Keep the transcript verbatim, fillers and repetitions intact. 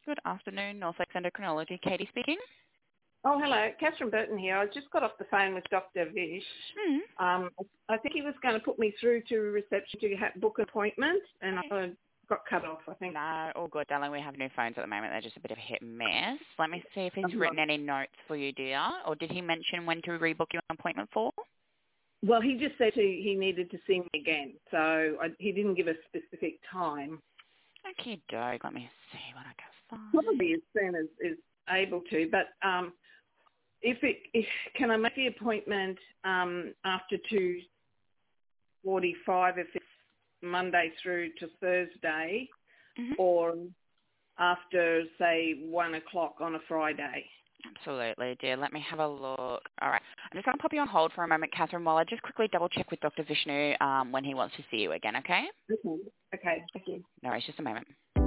Good afternoon, Norfolk Endocrinology. Katie speaking. Oh, hello. Catherine Burton here. I just got off the phone with Doctor Vish. Hmm. Um, I think he was going to put me through to reception to ha- book an appointment, and Okay. I got cut off, I think. No, all good, darling. We have new phones at the moment. They're just a bit of a hit and miss. Let me see if he's Uh-huh. written any notes for you, dear. Or did he mention when to rebook your appointment for? Well, he just said he, he needed to see me again, so I, he didn't give a specific time. Okay, doke. Let me see what I can find. Probably as soon as is able to, but um, if it if, can I make the appointment um, after two forty-five if it's Monday through to Thursday, Mm-hmm. or after, say, one o'clock on a Friday? Absolutely, dear. Let me have a look. All right. I'm just going to pop you on hold for a moment, Catherine, while I just quickly double check with Doctor Vishnu um, when he wants to see you again, okay? Okay. Okay, thank you. No, it's just a moment.